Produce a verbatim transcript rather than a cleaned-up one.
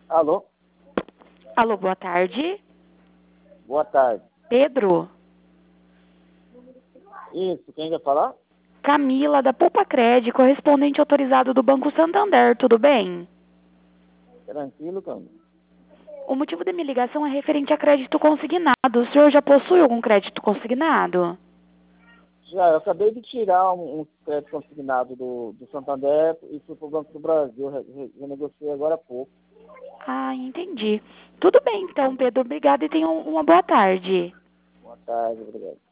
Alô? Alô, boa tarde. Boa tarde. Pedro? Isso, quem quer falar? Camila, da Pulpacred, correspondente autorizado do Banco Santander, tudo bem? Tranquilo, Camila. O motivo da minha ligação é referente a crédito consignado. O senhor já possui algum crédito consignado? Já, eu acabei de tirar um, um crédito consignado do, do Santander e fui para o Banco do Brasil. Re, re, renegociei agora há pouco. Ah, entendi. Tudo bem então, Pedro. Obrigada e tenha um- uma boa tarde. Boa tarde, obrigado.